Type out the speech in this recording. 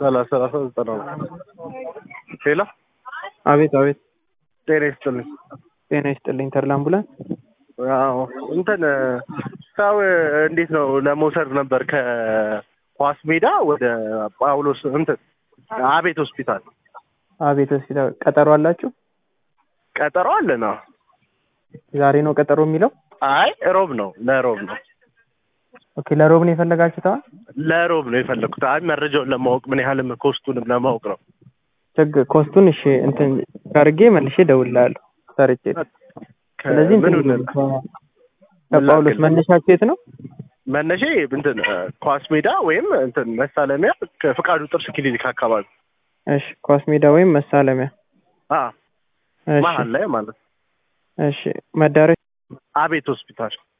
ሰላሳ ዘጠና ሄሎ አቤት አቤት። ጤና ይስጥልኝ። ጤና ይስጥልኝ። ተድላ አምቡላንስ። አዎ እንትን ሰው እንዴት ነው ለመውሰድ ነበር ከኳስ ሜዳ ወደ ጳውሎስ እንትን አቤት ሆስፒታል። አቤት ሆስፒታል ቀጠሮ አላችሁ? ቀጠሮ አለና ዛሬ ነው ቀጠሮ የሚለው? አይ ሮብ ነው፣ ለሮብ ነው። ኦኬ ለሮብ ነው የፈለጋችሁት? ለሮብ ነው የፈለኩት። አይ መረጃውን ለማወቅ ምን ያህልም ኮስቱንም ለማወቅ ነው። ኮስቱን እሺ እንትን አድርጌ መልሼ እደውልልሃለሁ ሰርቼ። ስለዚህ ከጳውሎስ መነሻችሁ የት ነው? መነሻ እንትን ኳስ ሜዳ ወይም እንትን መሳለሚያ ከፍቃዱ ጥርስ ክሊኒክ አካባቢ። እሺ ኳስ ሜዳ ወይም መሳለሚያ። መሀል ላይ ማለት። እሺ መዳረሻ አቤት ሆስፒታል።